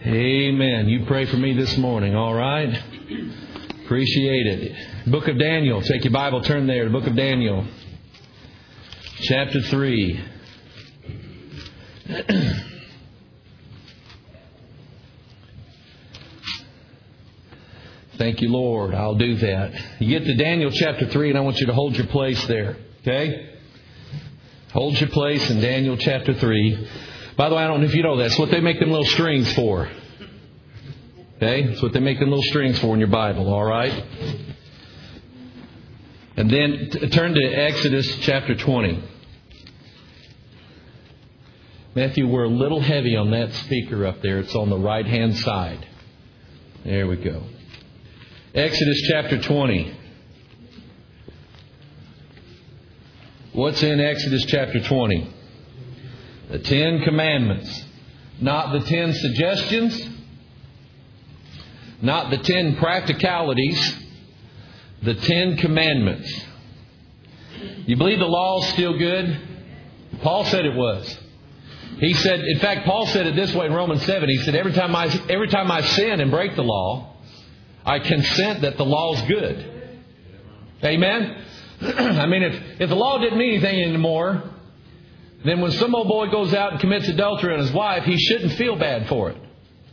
Amen. You pray for me this morning, all right? Appreciate it. Book of Daniel. Take your Bible, turn there. The Book of Daniel. Chapter 3. Thank you, Lord. I'll do that. You get to Daniel chapter 3, and I want you to hold your place there. Okay? Hold your place in Daniel chapter 3. By the way, I don't know if you know that. That's what they make them little strings for. Okay? That's what they make them little strings for in your Bible. All right? And then turn to Exodus chapter 20. Matthew, we're a little heavy on that speaker up there. It's on the right-hand side. There we go. Exodus chapter 20. What's in Exodus chapter 20? The 10 Commandments. Not the 10 suggestions. Not the 10 practicalities. The 10 Commandments. You believe the law is still good? Paul said it was. He said, in fact, Paul said it this way in Romans 7. He said, every time I sin and break the law, I consent that the law is good. Amen? I mean, if the law didn't mean anything anymore, then when some old boy goes out and commits adultery on his wife, he shouldn't feel bad for it.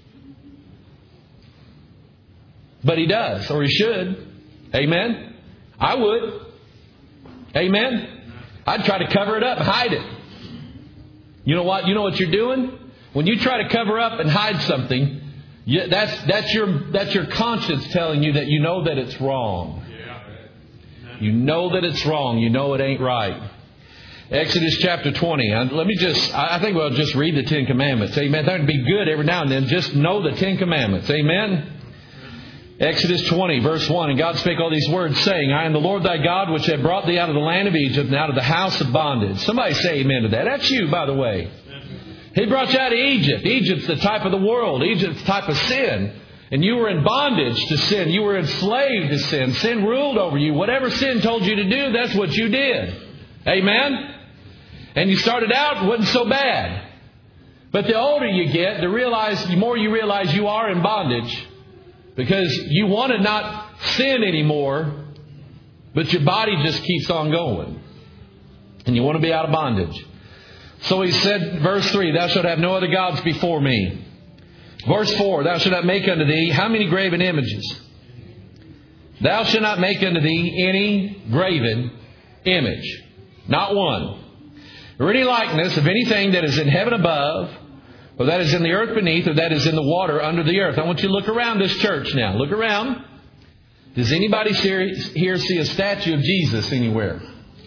But he does, or he should. Amen? I would. Amen? I'd try to cover it up and hide it. You know what? You know what you're doing? When you try to cover up and hide something, that's your conscience telling you that you know that it's wrong. You know that it's wrong. You know it ain't right. Exodus chapter 20. I think we'll just read the 10 Commandments. Amen. That would be good every now and then. Just know the 10 Commandments. Amen. Exodus 20, verse 1. And God spake all these words, saying, I am the Lord thy God, which have brought thee out of the land of Egypt and out of the house of bondage. Somebody say amen to that. That's you, by the way. He brought you out of Egypt. Egypt's the type of the world. Egypt's the type of sin. And you were in bondage to sin. You were enslaved to sin. Sin ruled over you. Whatever sin told you to do, that's what you did. Amen? And you started out, it wasn't so bad. But the older you get, the more you realize you are in bondage. Because you want to not sin anymore, but your body just keeps on going. And you want to be out of bondage. So he said, verse 3, thou shalt have no other gods before me. Verse 4, thou shalt not make unto thee how many graven images? Thou shalt not make unto thee any graven image. Not one. Or any likeness of anything that is in heaven above, or that is in the earth beneath, or that is in the water under the earth. I want you to look around this church now. Look around. Does anybody here see a statue of Jesus anywhere?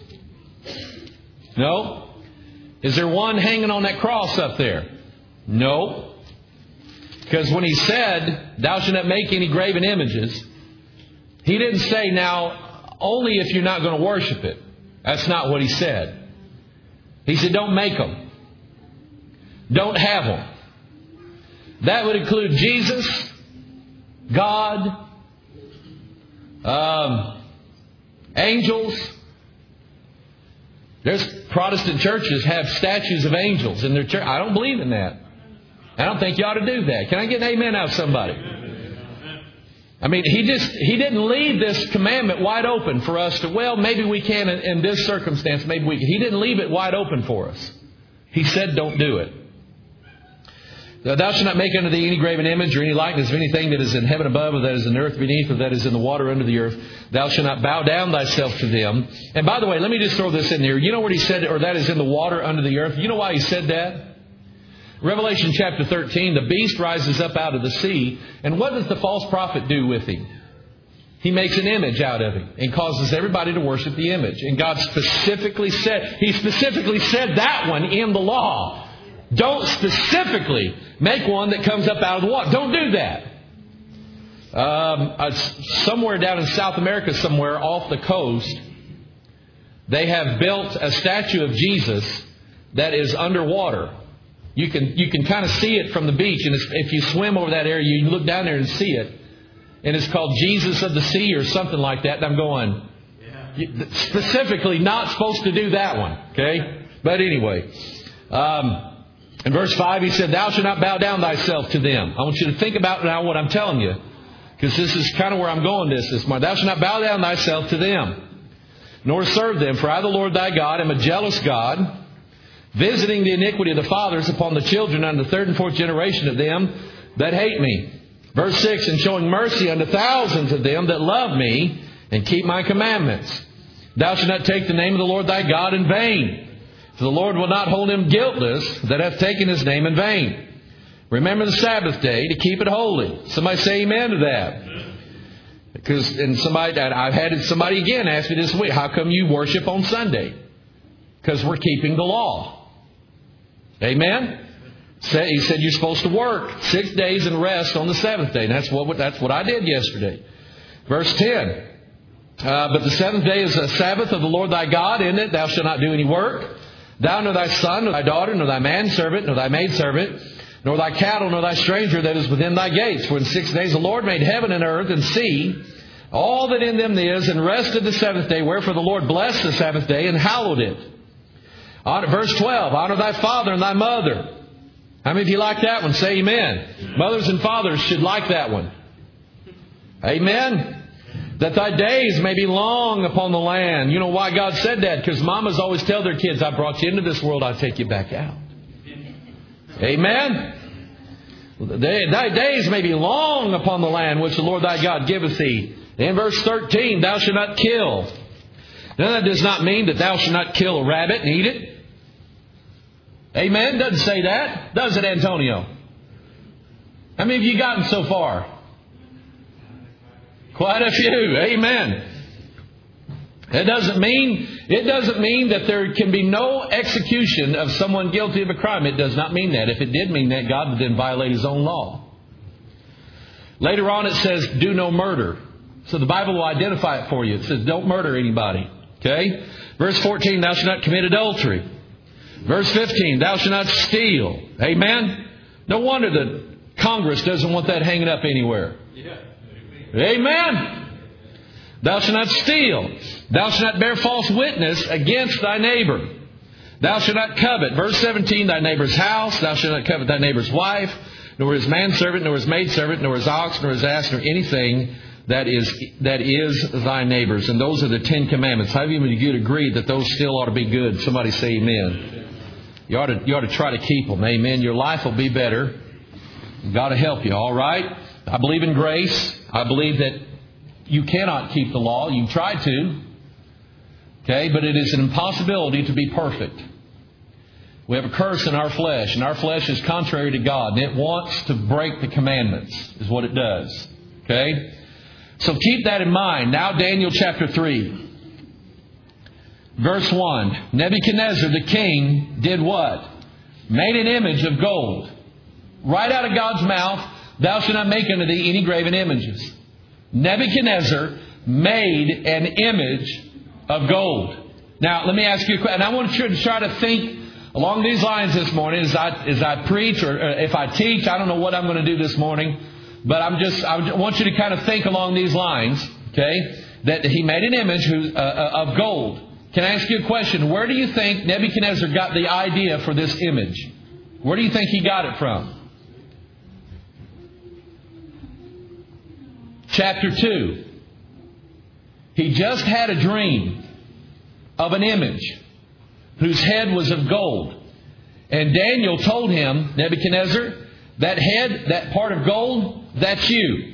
No? Is there one hanging on that cross up there? No. Because when he said, thou shalt not make any graven images, he didn't say, now, only if you're not going to worship it. That's not what he said. He said, don't make them. Don't have them. That would include Jesus, God, angels. There's Protestant churches have statues of angels in their church. I don't believe in that. I don't think you ought to do that. Can I get an amen out of somebody? I mean, he didn't leave this commandment wide open for us to, well, maybe we can in this circumstance, maybe we can. He didn't leave it wide open for us. He said, don't do it. Thou shalt not make unto thee any graven image or any likeness of anything that is in heaven above, or that is in the earth beneath, or that is in the water under the earth. Thou shalt not bow down thyself to them. And by the way, let me just throw this in there. You know what he said, or that is in the water under the earth? You know why he said that? Revelation chapter 13, the beast rises up out of the sea. And what does the false prophet do with him? He makes an image out of him and causes everybody to worship the image. And God specifically said that one in the law. Don't specifically make one that comes up out of the water. Don't do that. Somewhere down in South America, somewhere off the coast, they have built a statue of Jesus that is underwater. You can kind of see it from the beach. And if you swim over that area, you look down there and see it. And it's called Jesus of the Sea or something like that. And I'm going, specifically not supposed to do that one. Okay? But anyway, In verse 5, he said, thou shalt not bow down thyself to them. I want you to think about now what I'm telling you, because this is kind of where I'm going this morning. Thou shalt not bow down thyself to them, nor serve them. For I, the Lord thy God, am a jealous God, visiting the iniquity of the fathers upon the children unto the third and fourth generation of them that hate me. Verse 6, and showing mercy unto thousands of them that love me and keep my commandments. Thou shalt not take the name of the Lord thy God in vain. For the Lord will not hold him guiltless that hath taken his name in vain. Remember the Sabbath day to keep it holy. Somebody say amen to that. Because I've had somebody again ask me this week, how come you worship on Sunday? Because we're keeping the law. Amen? He said you're supposed to work 6 days and rest on the seventh day. And that's what I did yesterday. Verse 10. But the seventh day is a Sabbath of the Lord thy God. In it thou shalt not do any work. Thou, nor thy son, nor thy daughter, nor thy manservant, nor thy maidservant, nor thy cattle, nor thy stranger that is within thy gates. For in 6 days the Lord made heaven and earth and sea, all that in them is, and rested the seventh day. Wherefore the Lord blessed the Sabbath day and hallowed it. Verse 12, honor thy father and thy mother. How many of you like that one? Say amen. Mothers and fathers should like that one. Amen. That thy days may be long upon the land. You know why God said that? Because mamas always tell their kids, I brought you into this world, I'll take you back out. Amen. Thy days may be long upon the land which the Lord thy God giveth thee. In verse 13, thou shalt not kill. Now that does not mean that thou shalt not kill a rabbit and eat it. Amen. Doesn't say that. Does it, Antonio? How many of you gotten so far? Quite a few. Amen. It doesn't mean that there can be no execution of someone guilty of a crime. It does not mean that. If it did mean that, God would then violate His own law. Later on it says, do no murder. So the Bible will identify it for you. It says, don't murder anybody. Okay? Verse 14, thou shalt not commit adultery. Verse 15, thou shalt not steal. Amen? No wonder that Congress doesn't want that hanging up anywhere. Yeah. Amen. Thou shalt not steal. Thou shalt not bear false witness against thy neighbor. Thou shalt not covet. Verse 17, thy neighbor's house. Thou shalt not covet thy neighbor's wife, nor his manservant, nor his maidservant, nor his ox, nor his ass, nor anything that is thy neighbor's. And those are the 10 commandments. How many of you would agree that those still ought to be good? Somebody say amen. You ought to try to keep them. Amen. Your life will be better. God will help you. All right. I believe in grace. I believe that you cannot keep the law. You try to. Okay. But it is an impossibility to be perfect. We have a curse in our flesh. And our flesh is contrary to God. And it wants to break the commandments. Is what it does. Okay. So keep that in mind. Now Daniel chapter 3. Verse 1, Nebuchadnezzar the king did what? Made an image of gold. Right out of God's mouth, thou shalt not make unto thee any graven images. Nebuchadnezzar made an image of gold. Now, let me ask you a question. And I want you to try to think along these lines this morning as I preach or if I teach. I don't know what I'm going to do this morning. But I want you to kind of think along these lines. Okay? That he made an image of gold. Can I ask you a question? Where do you think Nebuchadnezzar got the idea for this image? Where do you think he got it from? Chapter 2. He just had a dream of an image whose head was of gold. And Daniel told him, Nebuchadnezzar, that head, that part of gold, that's you.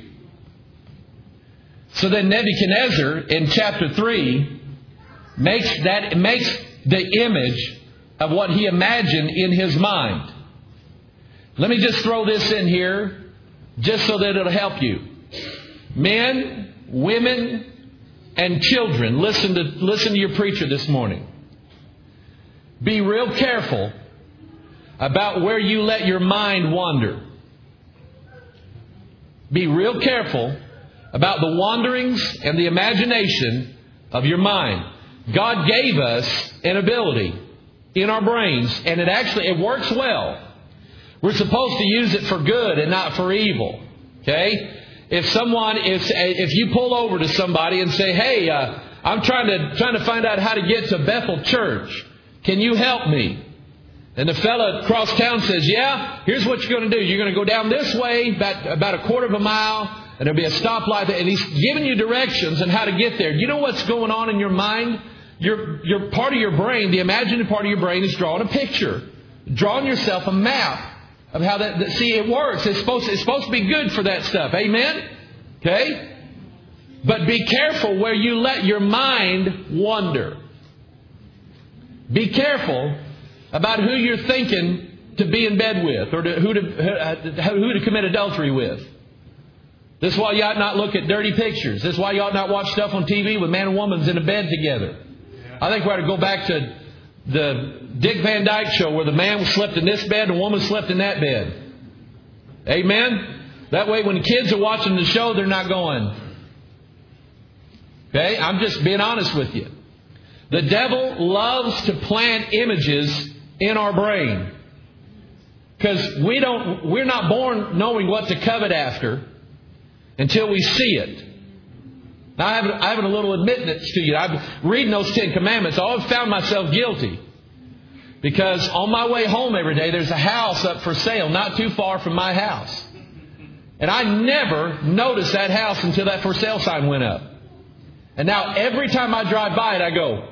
So then Nebuchadnezzar in chapter 3 makes the image of what he imagined in his mind. Let me just throw this in here just so that it'll help you. Men, women, and children, listen to your preacher this morning. Be real careful about where you let your mind wander. Be real careful about the wanderings and the imagination of your mind. God gave us an ability in our brains, and it works well. We're supposed to use it for good and not for evil. Okay? If you pull over to somebody and say, "Hey, I'm trying to find out how to get to Bethel Church. Can you help me?" And the fella across town says, yeah, here's what you're going to do. You're going to go down this way about a quarter of a mile, and there'll be a stoplight there. And he's giving you directions on how to get there. You know what's going on in your mind? Your part of your brain, the imaginative part of your brain, is drawing a picture. Drawing yourself a map of how that see, it works. It's supposed to be good for that stuff. Amen? Okay? But be careful where you let your mind wander. Be careful about who you're thinking to be in bed with, or who to commit adultery with. This is why you ought not look at dirty pictures. This is why you ought not watch stuff on TV with man and woman's in a bed together. I think we ought to go back to the Dick Van Dyke Show, where the man slept in this bed and the woman slept in that bed. Amen? That way when the kids are watching the show, they're not going. Okay? I'm just being honest with you. The devil loves to plant images in our brain. Because we're not born knowing what to covet after until we see it. Now, I have a little admittance to you. I'm reading those 10 Commandments. I've found myself guilty. Because on my way home every day, there's a house up for sale not too far from my house. And I never noticed that house until that for sale sign went up. And now every time I drive by it, I go,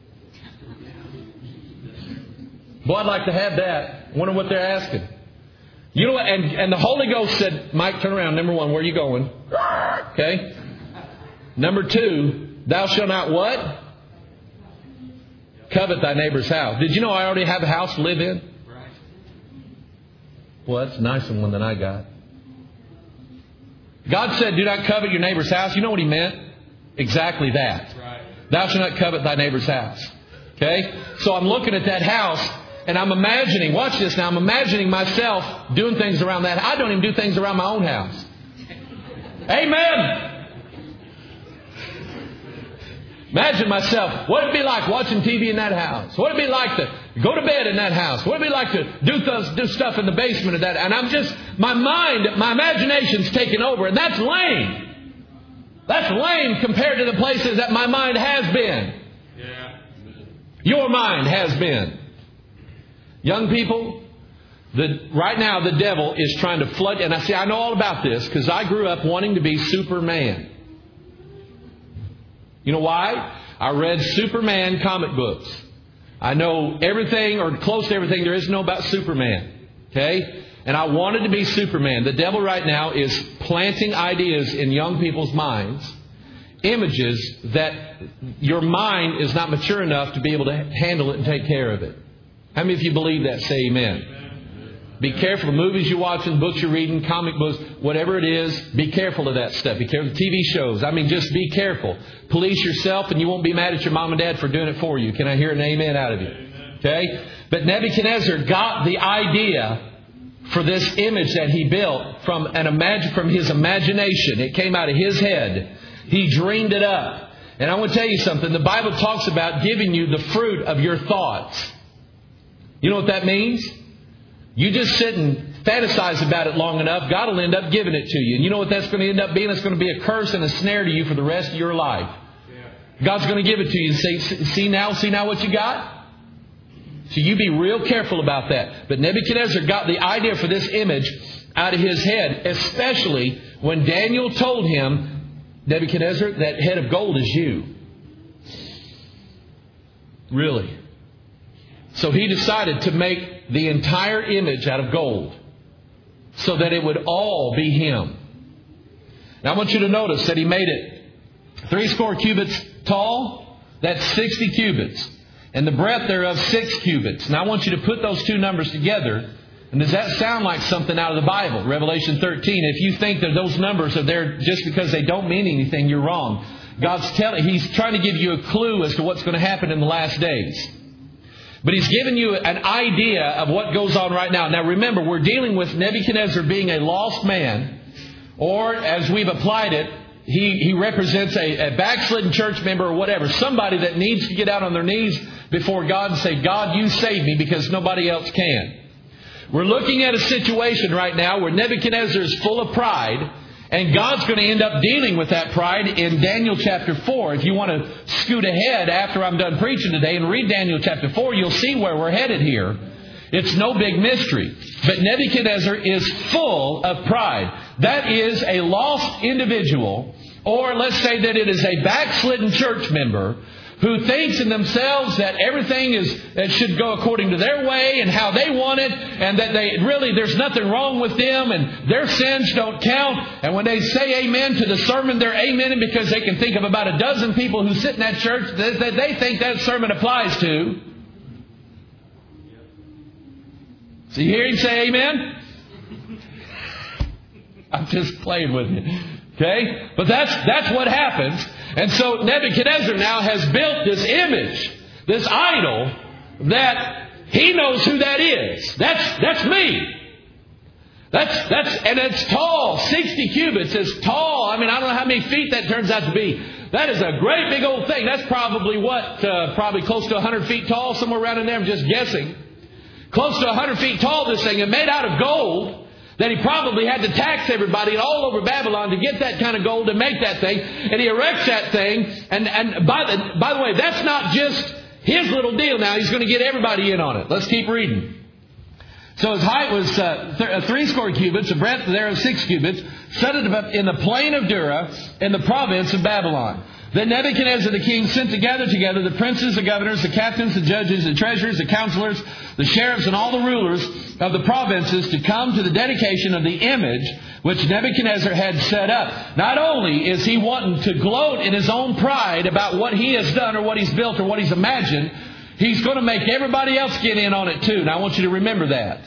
boy, I'd like to have that. I wonder what they're asking. You know what? And the Holy Ghost said, Mike, turn around. Number 1, where are you going? Okay. Number 2, thou shalt not what? Covet thy neighbor's house. Did you know I already have a house to live in? Well, that's a nicer one than I got. God said, do not covet your neighbor's house. You know what He meant? Exactly that. Thou shalt not covet thy neighbor's house. Okay? So I'm looking at that house and I'm imagining, watch this now, I'm imagining myself doing things around that. I don't even do things around my own house. Amen! Imagine myself, what would it be like watching TV in that house? What would it be like to go to bed in that house? What would it be like to do stuff in the basement of that? And I'm just, my imagination's taken over. And that's lame. That's lame compared to the places that my mind has been. Yeah. Your mind has been. Young people, right now the devil is trying to flood. And I know all about this because I grew up wanting to be Superman. You know why? I read Superman comic books. I know everything or close to everything there is to know about Superman. Okay? And I wanted to be Superman. The devil right now is planting ideas in young people's minds. Images that your mind is not mature enough to be able to handle it and take care of it. How many of you believe that? Say amen. Be careful of movies you're watching, books you're reading, comic books, whatever it is. Be careful of that stuff. Be careful of TV shows. I mean, just be careful. Police yourself and you won't be mad at your mom and dad for doing it for you. Can I hear an amen out of you? Okay? But Nebuchadnezzar got the idea for this image that he built from his imagination. It came out of his head. He dreamed it up. And I want to tell you something. The Bible talks about giving you the fruit of your thoughts. You know what that means? You just sit and fantasize about it long enough, God will end up giving it to you. And you know what that's going to end up being? It's going to be a curse and a snare to you for the rest of your life. God's going to give it to you and say, see now what you got? So you be real careful about that. But Nebuchadnezzar got the idea for this image out of his head, especially when Daniel told him, Nebuchadnezzar, that head of gold is you. Really? So he decided to make the entire image out of gold so that it would all be him. Now I want you to notice that he made it 60 cubits tall. That's 60 cubits. And the breadth thereof 6 cubits. Now I want you to put those two numbers together. And does that sound like something out of the Bible? Revelation 13. If you think that those numbers are there just because they don't mean anything, you're wrong. He's trying to give you a clue as to what's going to happen in the last days. But He's given you an idea of what goes on right now. Now remember, we're dealing with Nebuchadnezzar being a lost man. Or, as we've applied it, he represents a backslidden church member or whatever. Somebody that needs to get out on their knees before God and say, God, you save me because nobody else can. We're looking at a situation right now where Nebuchadnezzar is full of pride. And God's going to end up dealing with that pride in Daniel chapter 4. If you want to scoot ahead after I'm done preaching today and read Daniel chapter 4, you'll see where we're headed here. It's no big mystery. But Nebuchadnezzar is full of pride. That is a lost individual, or let's say that it is a backslidden church member who thinks in themselves that everything should go according to their way and how they want it, and that there's nothing wrong with them and their sins don't count. And when they say amen to the sermon, they're amening because they can think of about a dozen people who sit in that church that they think that sermon applies to. So you hear him say amen? I'm just playing with you. Okay? But that's what happens. And so Nebuchadnezzar now has built this image, this idol, that he knows who that is. That's me. And it's tall, 60 cubits. It's tall. I mean, I don't know how many feet that turns out to be. That is a great big old thing. That's probably probably close to 100 feet tall, somewhere around in there. I'm just guessing. Close to 100 feet tall, this thing, and made out of gold. That he probably had to tax everybody all over Babylon to get that kind of gold to make that thing. And he erects that thing. And by the way, that's not just his little deal now. He's going to get everybody in on it. Let's keep reading. So his height was 60 cubits, the breadth thereof 6 cubits, set it up in the plain of Dura, in the province of Babylon. Then Nebuchadnezzar the king sent to gather together the princes, the governors, the captains, the judges, the treasurers, the counselors, the sheriffs, and all the rulers of the provinces to come to the dedication of the image which Nebuchadnezzar had set up. Not only is he wanting to gloat in his own pride about what he has done or what he's built or what he's imagined, he's going to make everybody else get in on it too. Now I want you to remember that.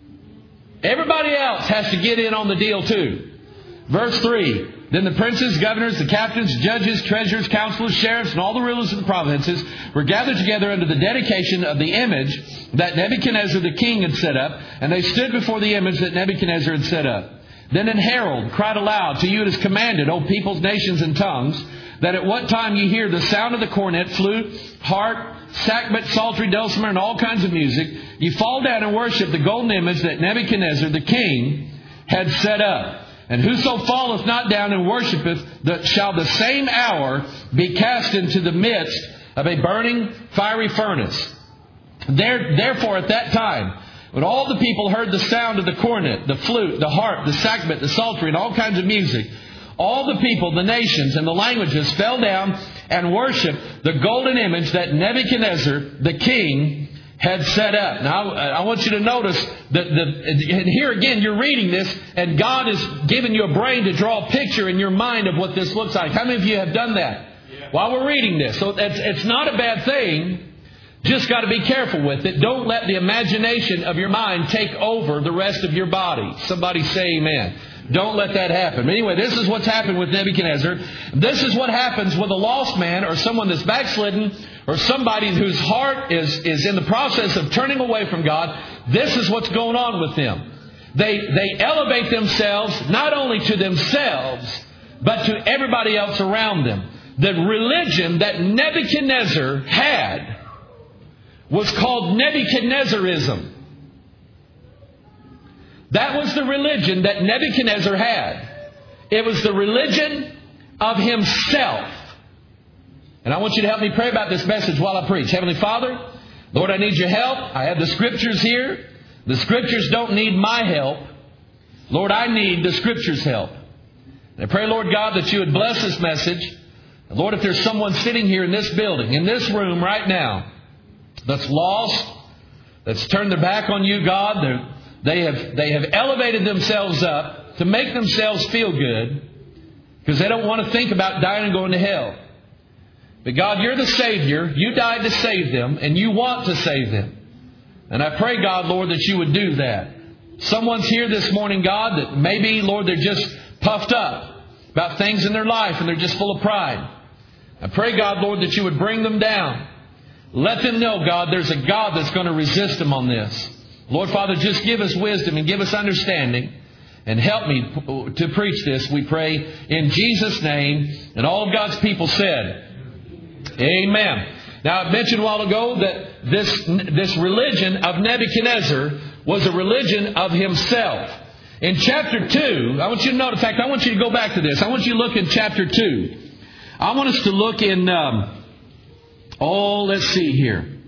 Everybody else has to get in on the deal too. Verse 3. Then the princes, governors, the captains, judges, treasurers, counselors, sheriffs, and all the rulers of the provinces were gathered together under the dedication of the image that Nebuchadnezzar the king had set up, and they stood before the image that Nebuchadnezzar had set up. Then an herald cried aloud, "To you it is commanded, O peoples, nations, and tongues, that at what time you hear the sound of the cornet, flute, harp, sackbut, psaltery, dulcimer, and all kinds of music, you fall down and worship the golden image that Nebuchadnezzar the king had set up. And whoso falleth not down and worshipeth, shall the same hour be cast into the midst of a burning fiery furnace." Therefore at that time, when all the people heard the sound of the cornet, the flute, the harp, the sackbut, the psaltery, and all kinds of music, all the people, the nations, and the languages fell down and worshipped the golden image that Nebuchadnezzar the king had set up. Now, I want you to notice that and here again, you're reading this, and God is giving you a brain to draw a picture in your mind of what this looks like. How many of you have done that while we're reading this? So it's not a bad thing. Just got to be careful with it. Don't let the imagination of your mind take over the rest of your body. Somebody say amen. Don't let that happen. Anyway, this is what's happened with Nebuchadnezzar. This is what happens with a lost man or someone that's backslidden or somebody whose heart is in the process of turning away from God. This is what's going on with them. They elevate themselves not only to themselves, but to everybody else around them. The religion that Nebuchadnezzar had was called Nebuchadnezzarism. That was the religion that Nebuchadnezzar had. It was the religion of himself. And I want you to help me pray about this message while I preach. Heavenly Father, Lord, I need your help. I have the Scriptures here. The Scriptures don't need my help. Lord, I need the Scriptures' help. And I pray, Lord God, that you would bless this message. And Lord, if there's someone sitting here in this building, in this room right now, that's lost, that's turned their back on you, God, they have elevated themselves up to make themselves feel good because they don't want to think about dying and going to hell. But God, you're the Savior. You died to save them, and you want to save them. And I pray, God, Lord, that you would do that. Someone's here this morning, God, that maybe, Lord, they're just puffed up about things in their life and they're just full of pride. I pray, God, Lord, that you would bring them down. Let them know, God, there's a God that's going to resist them on this. Lord, Father, just give us wisdom and give us understanding and help me to preach this, we pray, in Jesus' name. And all of God's people said, amen. Now, I mentioned a while ago that this religion of Nebuchadnezzar was a religion of himself. In chapter 2, I want you to note, in fact, I want you to go back to this. I want you to look in chapter 2. I want us to look in, let's see here.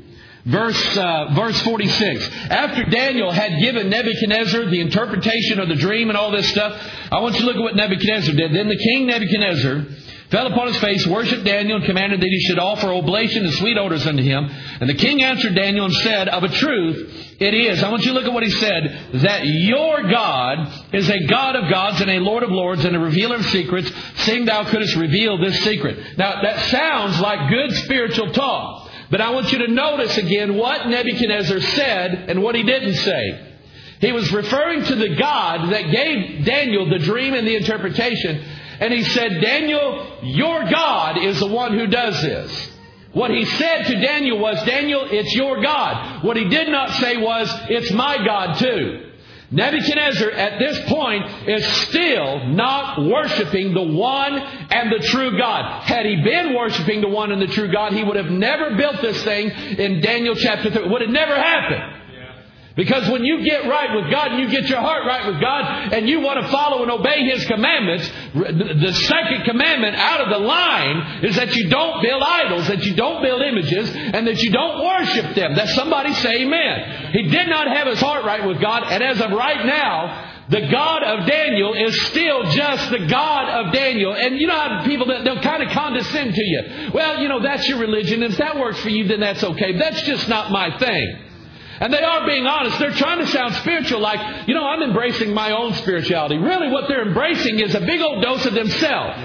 verse 46. After Daniel had given Nebuchadnezzar the interpretation of the dream and all this stuff, I want you to look at what Nebuchadnezzar did. Then the king Nebuchadnezzar fell upon his face, worshipped Daniel, and commanded that he should offer oblation and sweet odors unto him. And the king answered Daniel and said, of a truth, it is. I want you to look at what he said, that your God is a God of gods and a Lord of lords and a revealer of secrets, seeing thou couldst reveal this secret. Now, that sounds like good spiritual talk. But I want you to notice again what Nebuchadnezzar said and what he didn't say. He was referring to the God that gave Daniel the dream and the interpretation. And he said, Daniel, your God is the one who does this. What he said to Daniel was, Daniel, it's your God. What he did not say was, it's my God too. Nebuchadnezzar at this point is still not worshiping the one and the true God. Had he been worshiping the one and the true God, he would have never built this thing in Daniel chapter 3. It would have never happened. Because when you get right with God and you get your heart right with God and you want to follow and obey His commandments, the second commandment out of the line is that you don't build idols, that you don't build images, and that you don't worship them. That somebody say amen. He did not have his heart right with God, and as of right now, the God of Daniel is still just the God of Daniel. And you know how people, they'll kind of condescend to you. Well, you know, that's your religion. If that works for you, then that's okay. That's just not my thing. And they are being honest. They're trying to sound spiritual like, you know, I'm embracing my own spirituality. Really what they're embracing is a big old dose of themselves.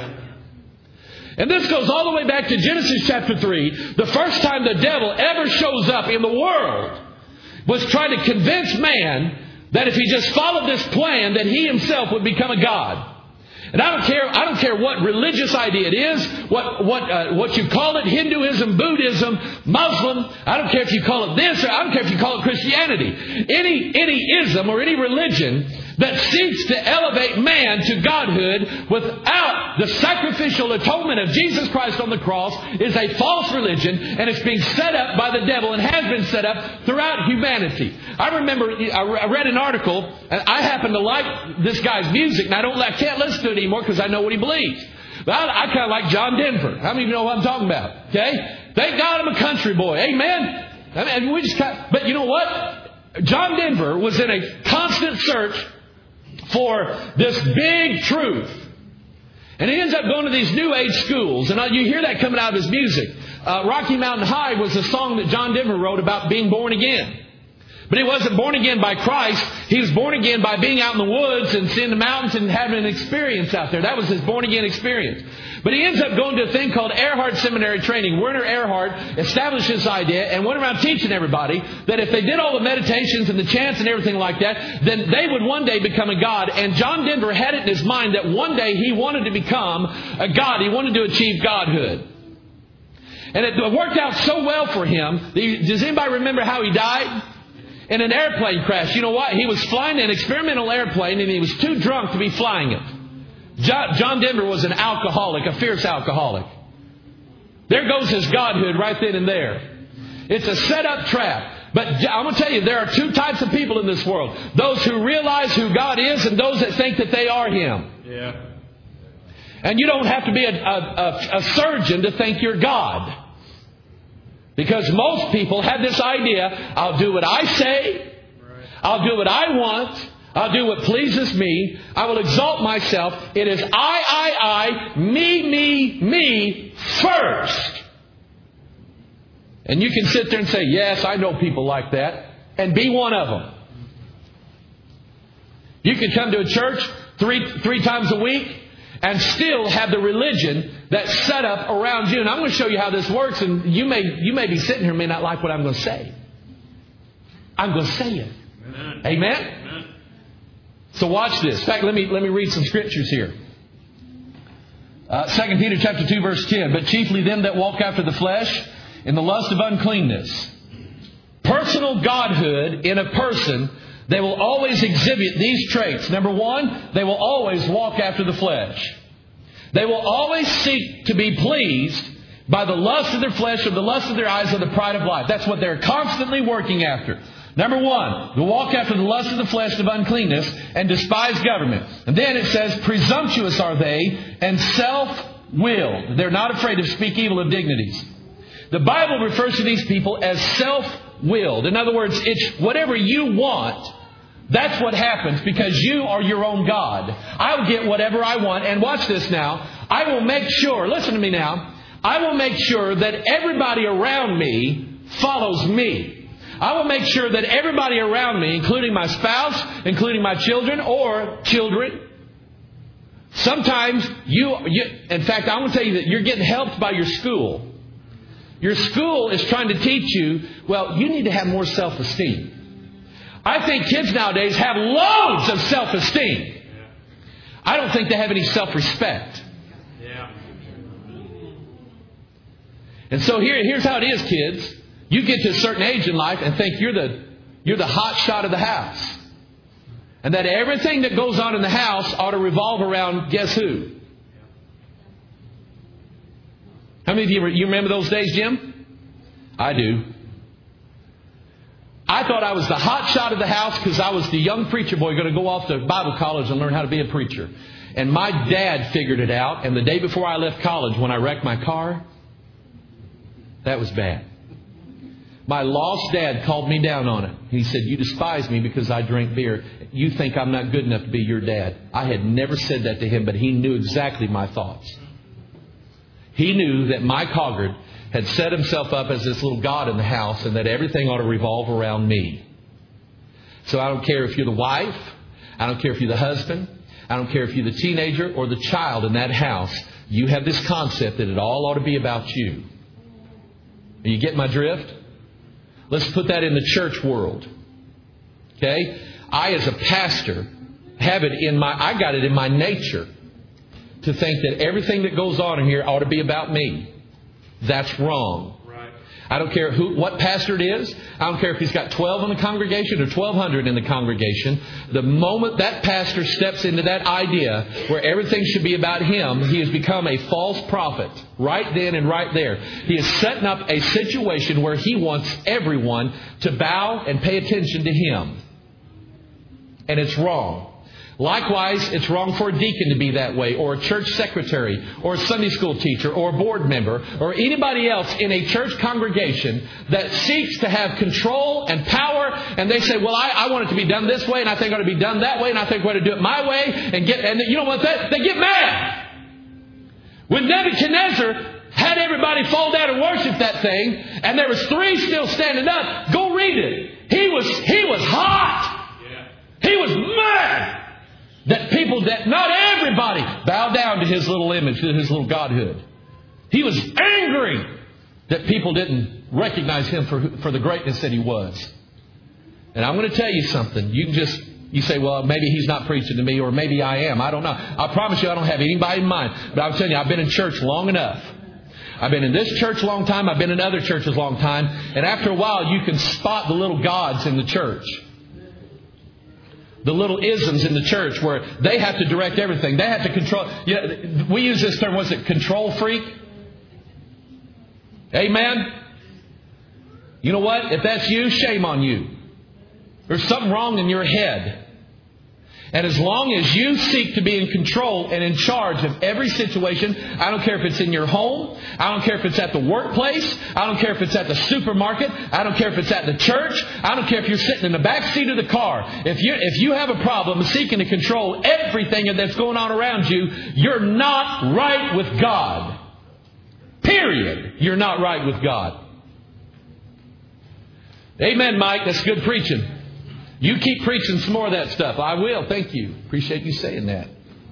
And this goes all the way back to Genesis chapter 3. The first time the devil ever shows up in the world was trying to convince man that if he just followed this plan that he himself would become a god. And I don't care what religious idea it is, what you call it, Hinduism, Buddhism, Muslim. I don't care if you call it this, or I don't care if you call it Christianity. Any ism or any religion that seeks to elevate man to godhood without the sacrificial atonement of Jesus Christ on the cross is a false religion, and it's being set up by the devil and has been set up throughout humanity. I remember I read an article, and I happen to like this guy's music, and I can't listen to it anymore because I know what he believes. But I kind of like John Denver. How many of you know what I'm talking about? Okay? Thank God I'm a country boy. Amen? But you know what? John Denver was in a constant search for this big truth. And he ends up going to these New Age schools. And you hear that coming out of his music. Rocky Mountain High was a song that John Denver wrote about being born again. But he wasn't born again by Christ. He was born again by being out in the woods and seeing the mountains and having an experience out there. That was his born again experience. But he ends up going to a thing called Earhart Seminary Training. Werner Earhart established this idea and went around teaching everybody that if they did all the meditations and the chants and everything like that, then they would one day become a god. And John Denver had it in his mind that one day he wanted to become a god. He wanted to achieve godhood. And it worked out so well for him. Does anybody remember how he died? In an airplane crash. You know what? He was flying an experimental airplane and he was too drunk to be flying it. John Denver was an alcoholic, a fierce alcoholic. There goes his godhood right then and there. It's a set-up trap. But I'm going to tell you, there are two types of people in this world. Those who realize who God is and those that think that they are Him. Yeah. And you don't have to be a surgeon to think you're God. Because most people have this idea, I'll do what I say, I'll do what I want, I'll do what pleases me, I will exalt myself. It is I, me first. And you can sit there and say, yes, I know people like that, and be one of them. You can come to a church three times a week and still have the religion that's set up around you. And I'm going to show you how this works. And you may be sitting here and may not like what I'm going to say. I'm going to say it. Amen? Amen? So watch this. In fact, let me read some scriptures here. 2 Peter chapter 2, verse 10. But chiefly them that walk after the flesh in the lust of uncleanness. Personal godhood in a person, they will always exhibit these traits. Number one, they will always walk after the flesh. They will always seek to be pleased by the lust of their flesh, or the lust of their eyes, or the pride of life. That's what they're constantly working after. Number one, to walk after the lust of the flesh of uncleanness and despise government. And then it says, presumptuous are they and self-willed. They're not afraid to speak evil of dignities. The Bible refers to these people as self-willed. willed. In other words, it's whatever you want. That's what happens because you are your own God. I'll get whatever I want. And watch this now. I will make sure, listen to me now, I will make sure that everybody around me follows me. I will make sure that everybody around me, including my spouse, including my children or children, sometimes in fact, I want to tell you that you're getting helped by your school. Your school is trying to teach you, well, you need to have more self-esteem. I think kids nowadays have loads of self-esteem. I don't think they have any self-respect. And so here's how it is, kids. You get to a certain age in life and think you're the hot shot of the house. And that everything that goes on in the house ought to revolve around guess who? How many of you remember those days, Jim? I do. I thought I was the hot shot of the house because I was the young preacher boy going to go off to Bible college and learn how to be a preacher. And my dad figured it out. And the day before I left college, when I wrecked my car, that was bad. My lost dad called me down on it. He said, you despise me because I drink beer. You think I'm not good enough to be your dad. I had never said that to him, but he knew exactly my thoughts. He knew that Mike Hoggard had set himself up as this little God in the house and that everything ought to revolve around me. So I don't care if you're the wife. I don't care if you're the husband. I don't care if you're the teenager or the child in that house. You have this concept that it all ought to be about you. Are you getting my drift? Let's put that in the church world. Okay? I, as a pastor, have it I got it in my nature to think that everything that goes on in here ought to be about me. That's wrong. Right. I don't care what pastor it is. I don't care if he's got 12 in the congregation or 1,200 in the congregation. The moment that pastor steps into that idea where everything should be about him, he has become a false prophet right then and right there. He is setting up a situation where he wants everyone to bow and pay attention to him. And it's wrong. Likewise, it's wrong for a deacon to be that way, or a church secretary, or a Sunday school teacher, or a board member, or anybody else in a church congregation that seeks to have control and power, and they say, well, I want it to be done this way, and I think it ought to be done that way, and I think we ought to do it my way, and you know what? They get mad. When Nebuchadnezzar had everybody fall down and worship that thing, and there was 3 still standing up, go read it. He was hot. He was mad. That not everybody bowed down to his little image, to his little godhood. He was angry that people didn't recognize him for the greatness that he was. And I'm going to tell you something. You say, well, maybe he's not preaching to me, or maybe I am. I don't know. I promise you I don't have anybody in mind. But I'm telling you, I've been in church long enough. I've been in this church a long time. I've been in other churches a long time. And after a while, you can spot the little gods in the church. The little isms in the church where they have to direct everything. They have to control. We use this term, was it control freak? Amen? You know what? If that's you, shame on you. There's something wrong in your head. And as long as you seek to be in control and in charge of every situation, I don't care if it's in your home, I don't care if it's at the workplace, I don't care if it's at the supermarket, I don't care if it's at the church, I don't care if you're sitting in the back seat of the car. If you have a problem seeking to control everything that's going on around you, you're not right with God. Period. You're not right with God. Amen, Mike. That's good preaching. You keep preaching some more of that stuff. I will. Thank you. Appreciate you saying that.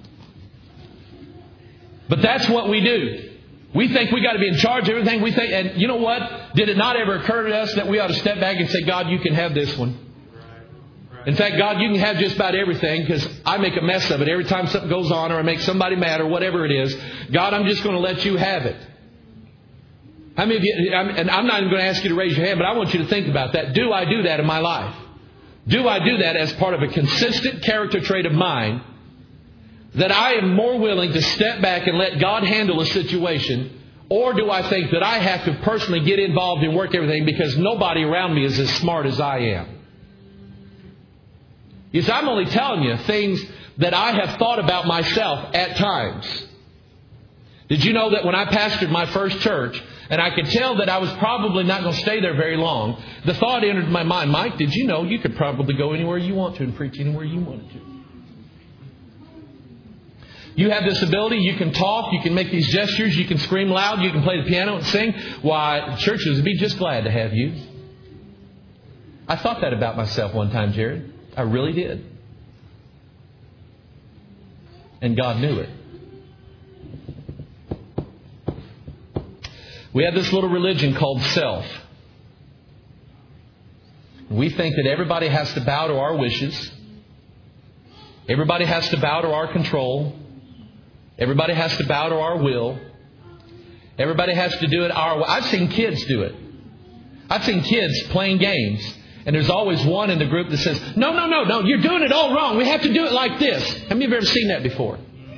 But that's what we do. We think we got to be in charge of everything. We think, and you know what? Did it not ever occur to us that we ought to step back and say, God, you can have this one. In fact, God, you can have just about everything because I make a mess of it every time something goes on, or I make somebody mad, or whatever it is. God, I'm just going to let you have it. How many of you, and I'm not even going to ask you to raise your hand, but I want you to think about that. Do I do that in my life? Do I do that as part of a consistent character trait of mine, that I am more willing to step back and let God handle a situation? Or do I think that I have to personally get involved and work everything because nobody around me is as smart as I am? You see, I'm only telling you things that I have thought about myself at times. Did you know that when I pastored my first church, And I could tell that I was probably not going to stay there very long. The thought entered my mind, Mike, did you know you could probably go anywhere you want to and preach anywhere you wanted to? You have this ability. You can talk. You can make these gestures. You can scream loud. You can play the piano and sing. Why, churches would be just glad to have you. I thought that about myself one time, Jared. I really did. And God knew it. We have this little religion called self. We think that everybody has to bow to our wishes. Everybody has to bow to our control. Everybody has to bow to our will. Everybody has to do it our way. I've seen kids do it. I've seen kids playing games. And there's always one in the group that says, no, you're doing it all wrong. We have to do it like this. How many of you have ever seen that before?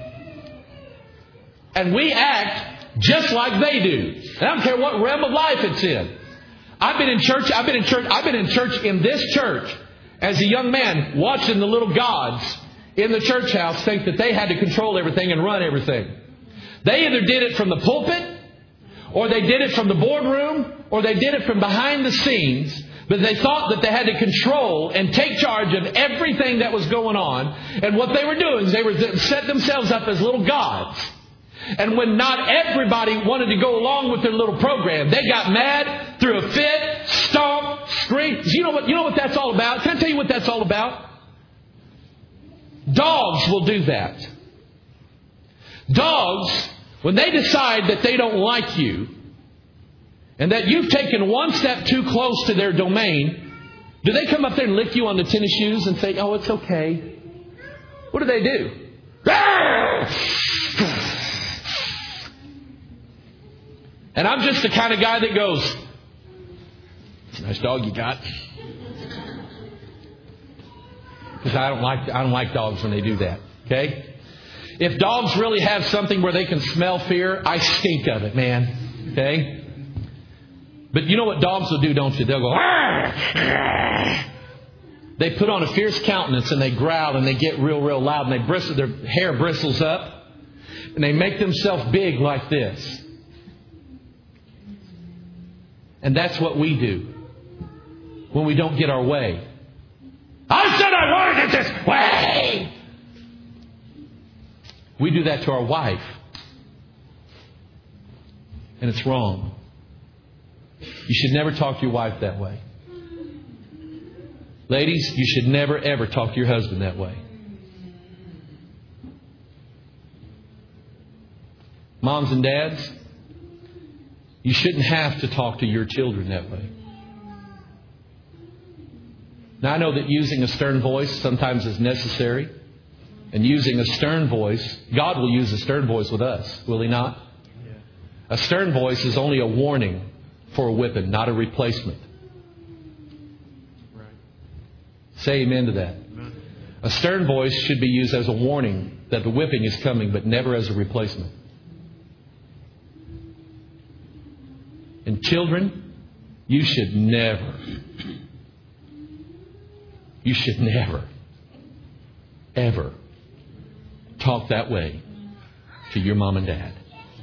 And we act just like they do. And I don't care what realm of life it's in. I've been in church in this church as a young man watching the little gods in the church house think that they had to control everything and run everything. They either did it from the pulpit, or they did it from the boardroom, or they did it from behind the scenes. But they thought that they had to control and take charge of everything that was going on. And what they were doing is they were set themselves up as little gods. And when not everybody wanted to go along with their little program, they got mad, threw a fit, stomped, screamed. You know what that's all about? Can I tell you what that's all about? Dogs will do that. Dogs, when they decide that they don't like you, and that you've taken one step too close to their domain, do they come up there and lick you on the tennis shoes and say, oh, it's okay? What do? And I'm just the kind of guy that goes, it's a nice dog you got. Because I don't like dogs when they do that. Okay? If dogs really have something where they can smell fear, I stink of it, man. Okay? But you know what dogs will do, don't you? They'll go, argh! They put on a fierce countenance and they growl and they get real loud and they bristle, their hair bristles up and they make themselves big like this. And that's what we do when we don't get our way. I said I wanted it this way! We do that to our wife. And it's wrong. You should never talk to your wife that way. Ladies, you should never, ever talk to your husband that way. Moms and dads, you shouldn't have to talk to your children that way. Now, I know that using a stern voice sometimes is necessary. And using a stern voice, God will use a stern voice with us, will He not? A stern voice is only a warning for a whipping, not a replacement. Right. Say amen to that. Amen. A stern voice should be used as a warning that the whipping is coming, but never as a replacement. And children, you should never, ever talk that way to your mom and dad.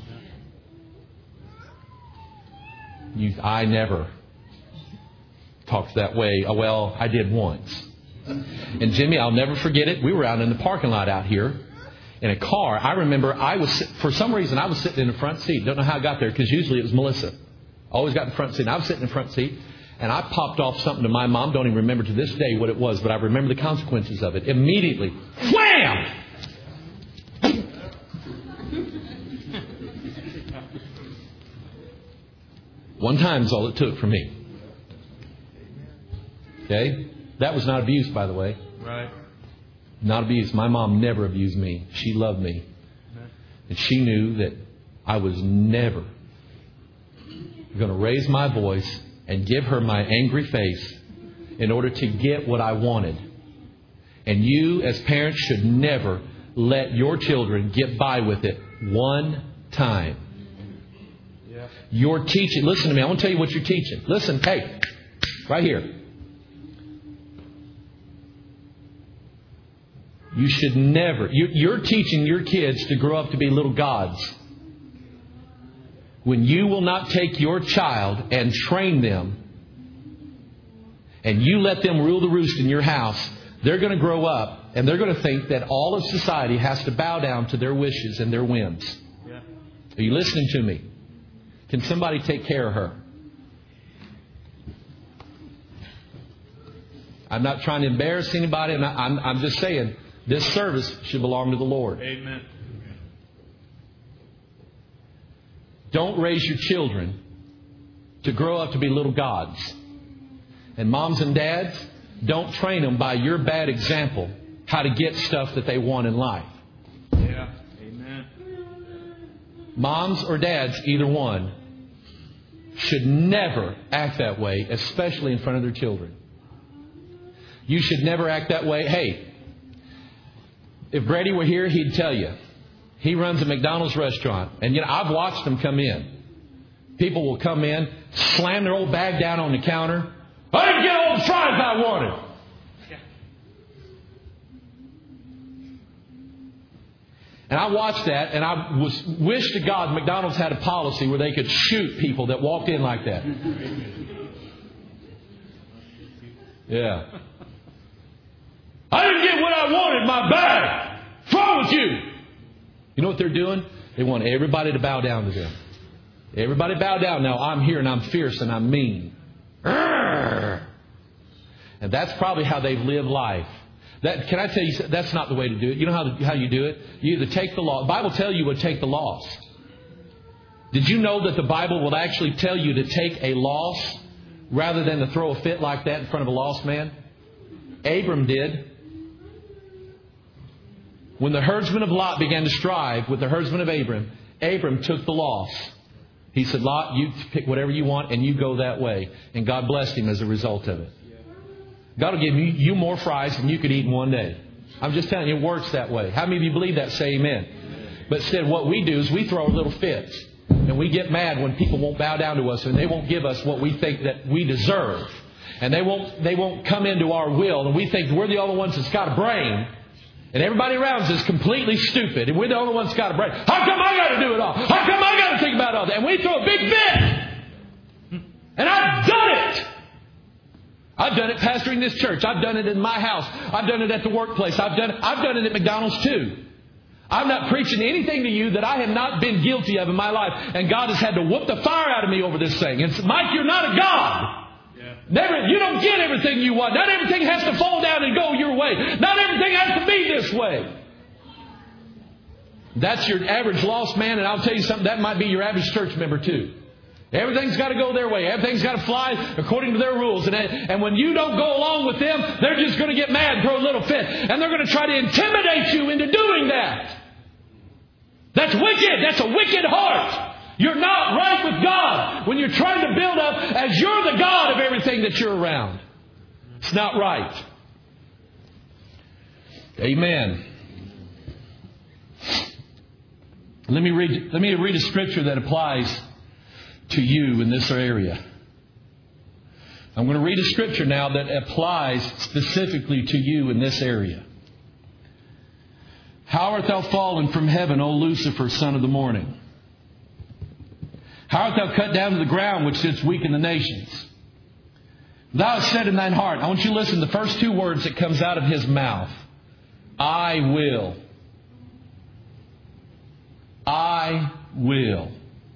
I never talked that way. Well, I did once. And Jimmy, I'll never forget it. We were out in the parking lot out here in a car. I remember for some reason, I was sitting in the front seat. Don't know how I got there because usually it was Melissa. Always got in the front seat. And I was sitting in the front seat and I popped off something to my mom. Don't even remember to this day what it was, but I remember the consequences of it. Immediately, wham! One time's all it took for me. Okay? That was not abuse, by the way. Right. Not abuse. My mom never abused me. She loved me. And she knew that I was never going to raise my voice and give her my angry face in order to get what I wanted. And you, as parents, should never let your children get by with it one time. You're teaching. Listen to me. I want to tell you what you're teaching. Listen. Hey, right here. You should never. You're teaching your kids to grow up to be little gods. when you will not take your child and train them, and you let them rule the roost in your house, they're going to grow up and they're going to think that all of society has to bow down to their wishes and their whims. Yeah. Are you listening to me? Can somebody take care of her? I'm not trying to embarrass anybody. I'm just saying this service should belong to the Lord. Amen. Don't raise your children to grow up to be little gods. And moms and dads, don't train them by your bad example how to get stuff that they want in life. Yeah. Amen. Moms or dads, either one, should never act that way, especially in front of their children. You should never act that way. Hey, if Brady were here, he'd tell you. He runs a McDonald's restaurant. And I've watched them come in. People will come in, slam their old bag down on the counter. I didn't get all the fries I wanted. And I watched that, and I wish to God McDonald's had a policy where they could shoot people that walked in like that. Yeah. I didn't get what I wanted in my bag. What's wrong with you? You know what they're doing? They want everybody to bow down to them. Everybody bow down. Now I'm here and I'm fierce and I'm mean. And that's probably how they've lived life. Can I tell you, that's not the way to do it. You know how you do it? You either take the law. The Bible tells you to take the loss. Did you know that the Bible will actually tell you to take a loss rather than to throw a fit like that in front of a lost man? Abram did. When the herdsmen of Lot began to strive with the herdsmen of Abram, Abram took the loss. He said, Lot, you pick whatever you want and you go that way. And God blessed him as a result of it. God will give you more fries than you could eat in one day. I'm just telling you, it works that way. How many of you believe that? Say amen. But instead, what we do is we throw little fits. And we get mad when people won't bow down to us and they won't give us what we think that we deserve. And they won't come into our will. And we think we're the only ones that's got a brain. And everybody around us is completely stupid. And we're the only ones that's got a brain. How come I got to do it all? How come I got to think about all that? And we throw a big fit. And I've done it. I've done it pastoring this church. I've done it in my house. I've done it at the workplace. I've done it at McDonald's too. I'm not preaching anything to you that I have not been guilty of in my life. And God has had to whoop the fire out of me over this thing. And Mike, you're not a God. Never, you don't get everything you want. Not everything has to fall down and go your way. Not everything has to be this way. That's your average lost man. And I'll tell you something, that might be your average church member too. Everything's got to go their way. Everything's got to fly according to their rules. And when you don't go along with them, they're just going to get mad and throw a little fit. And they're going to try to intimidate you into doing that. That's wicked. That's a wicked heart. You're not right with God when you're trying to build up as you're the God of everything that you're around. It's not right. Amen. Let me read a scripture that applies to you in this area. I'm going to read a scripture now that applies specifically to you in this area. How art thou fallen from heaven, O Lucifer, son of the morning? How art thou cut down to the ground, which sits weak in the nations? Thou hast said in thine heart. I want you to listen to the first two words that comes out of his mouth. I will. I will.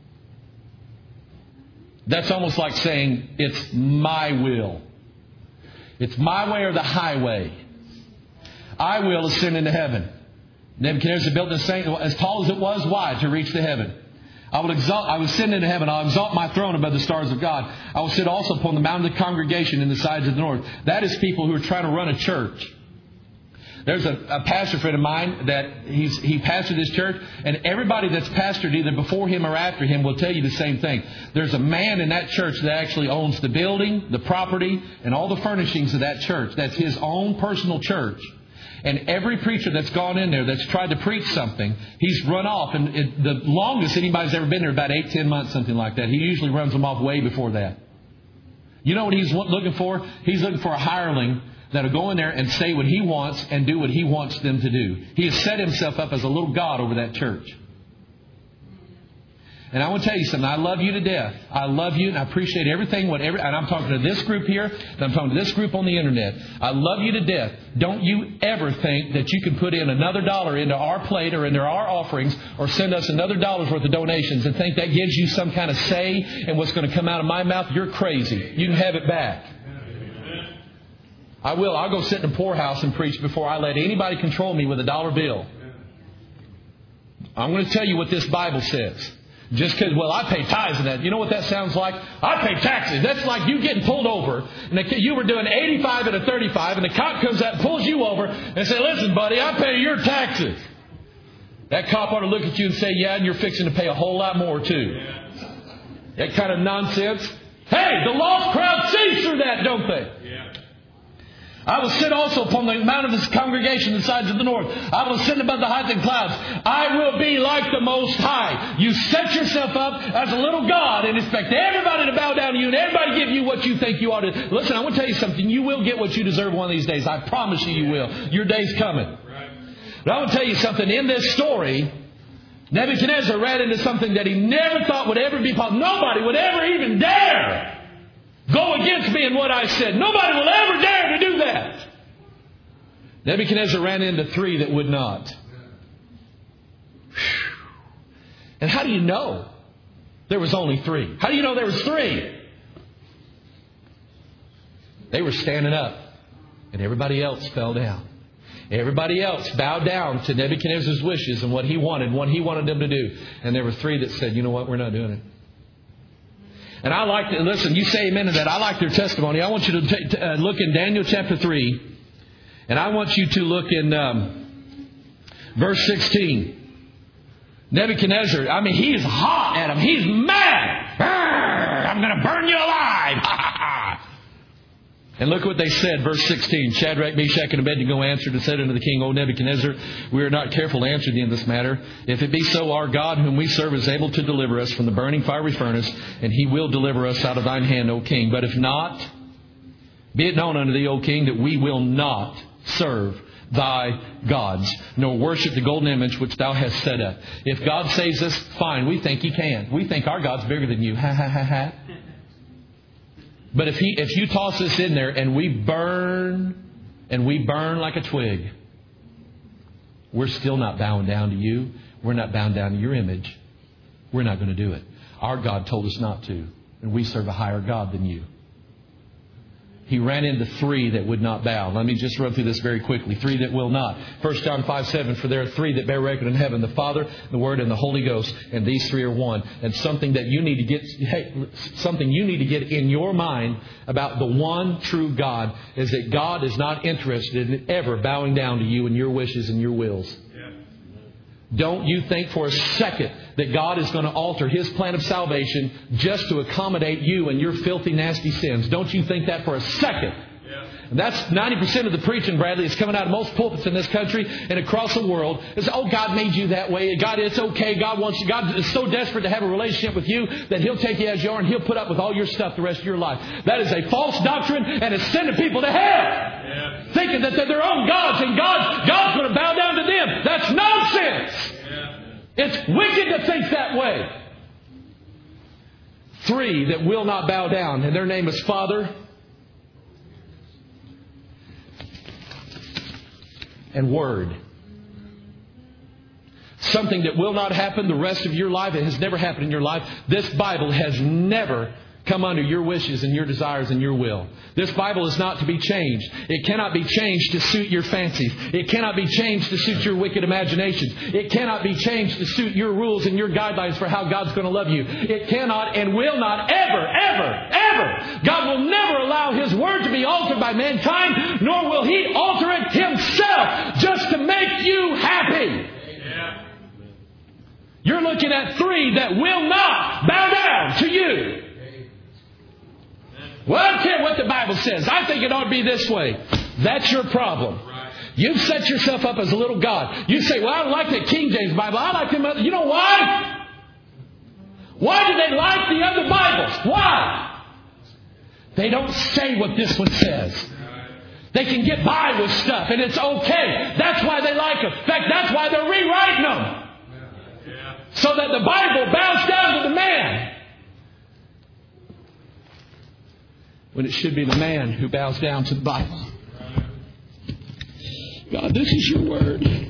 That's almost like saying, it's my will. It's my way or the highway. I will ascend into heaven. Nebuchadnezzar built this thing as tall as it was wide to reach the heaven. I will ascend into heaven. I'll exalt my throne above the stars of God. I will sit also upon the mountain of the congregation in the sides of the north. That is people who are trying to run a church. There's a pastor friend of mine that he pastored this church, and everybody that's pastored either before him or after him will tell you the same thing. There's a man in that church that actually owns the building, the property, and all the furnishings of that church. That's his own personal church. And every preacher that's gone in there that's tried to preach something, he's run off. And the longest anybody's ever been there, about 8-10 months, something like that. He usually runs them off way before that. You know what he's looking for? He's looking for a hireling that'll go in there and say what he wants and do what he wants them to do. He has set himself up as a little god over that church. And I want to tell you something. I love you to death. I love you and I appreciate everything, and I'm talking to this group here, and I'm talking to this group on the internet. I love you to death. Don't you ever think that you can put in another dollar into our plate or into our offerings or send us another dollar's worth of donations and think that gives you some kind of say in what's going to come out of my mouth. You're crazy. You can have it back. I will. I'll go sit in a poorhouse and preach before I let anybody control me with a dollar bill. I'm going to tell you what this Bible says. Just because, well, I pay tithes and that. You know what that sounds like? I pay taxes. That's like you getting pulled over. And you were doing 85 at a 35 and the cop comes out and pulls you over and says, listen, buddy, I pay your taxes. That cop ought to look at you and say, yeah, and you're fixing to pay a whole lot more too. That kind of nonsense. Hey, the lost crowd sees through that, don't they? I will sit also upon the mount of this congregation, the sides of the north. I will sit above the heights and clouds. I will be like the Most High. You set yourself up as a little God and expect everybody to bow down to you and everybody give you what you think you ought to. Listen, I want to tell you something. You will get what you deserve one of these days. I promise you, you will. Your day's coming. But I want to tell you something. In this story, Nebuchadnezzar ran into something that he never thought would ever be possible. Nobody would ever even dare go against me in what I said. Nobody will ever dare to do that. Nebuchadnezzar ran into three that would not. And how do you know there was only three? How do you know there was three? They were standing up and everybody else fell down. Everybody else bowed down to Nebuchadnezzar's wishes and what he wanted them to do. And there were three that said, you know what, we're not doing it. And I like to, listen, you say amen to that. I like their testimony. I want you to look in Daniel chapter 3. And I want you to look in verse 16. Nebuchadnezzar, I mean, he's hot at him. He's mad. I'm going to burn you alive. And look what they said, verse 16. Shadrach, Meshach, and Abednego answered and said unto the king, O Nebuchadnezzar, we are not careful to answer thee in this matter. If it be so, our God whom we serve is able to deliver us from the burning fiery furnace, and he will deliver us out of thine hand, O king. But if not, be it known unto thee, O king, that we will not serve thy gods, nor worship the golden image which thou hast set up. If God saves us, fine, we think he can. We think our God's bigger than you. Ha, ha, ha, ha. But if you toss us in there and we burn like a twig, we're still not bowing down to you. We're not bowing down to your image. We're not going to do it. Our God told us not to. And we serve a higher God than you. He ran into three that would not bow. Let me just run through this very quickly. Three that will not. 1 John 5:7, for there are three that bear record in heaven, the Father, the Word, and the Holy Ghost, and these three are one. And something that you need to get in your mind about the one true God is that God is not interested in ever bowing down to you and your wishes and your wills. Don't you think for a second that God is going to alter His plan of salvation just to accommodate you and your filthy, nasty sins. Don't you think that for a second. And that's 90% of the preaching, Bradley, is coming out of most pulpits in this country and across the world. Is, oh, God made you that way. God, it's okay. God is so desperate to have a relationship with you that He'll take you as you are and He'll put up with all your stuff the rest of your life. That is a false doctrine and it's sending people to hell. Thinking that they're their own gods and God's going to bow down to them. That's nonsense. It's wicked to think that way. Three that will not bow down, and their name is Father and Word. Something that will not happen the rest of your life. It has never happened in your life. This Bible has never come under your wishes and your desires and your will. This Bible is not to be changed. It cannot be changed to suit your fancies. It cannot be changed to suit your wicked imaginations. It cannot be changed to suit your rules and your guidelines for how God's going to love you. It cannot and will not ever. God will never allow His Word to be altered by mankind, nor will He alter it Himself just to make you happy. You're looking at three that will not bow down to you. Well, I don't care what the Bible says. I think it ought to be this way. That's your problem. You've set yourself up as a little God. You say, well, I don't like the King James Bible. I like them other. You know why? Why do they like the other Bibles? Why? They don't say what this one says. They can get by with stuff and it's okay. That's why they like them. In fact, that's why they're rewriting them. So that the Bible bows down to the man. When it should be the man who bows down to the Bible. God, this is your word.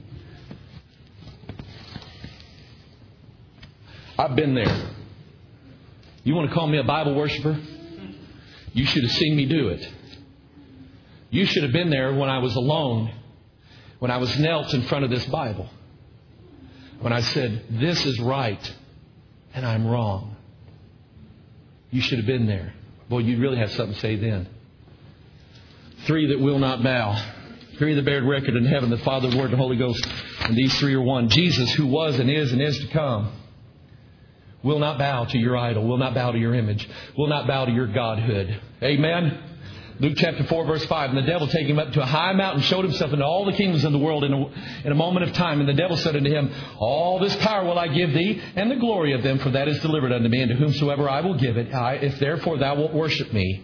I've been there. You want to call me a Bible worshiper? You should have seen me do it. You should have been there when I was alone, when I was knelt in front of this Bible, when I said, this is right and I'm wrong. You should have been there. Boy, you'd really have something to say then. 3 that will not bow. 3 that bear record in heaven, the Father, the Word, and the Holy Ghost. And these 3 are one. Jesus, who was and is to come, will not bow to your idol, will not bow to your image, will not bow to your godhood. Amen? Luke chapter 4, verse 5. And the devil, taking him up to a high mountain, showed himself unto all the kingdoms of the world in a moment of time. And the devil said unto him, all this power will I give thee, and the glory of them, for that is delivered unto me, and to whomsoever I will give it. If therefore thou wilt worship me,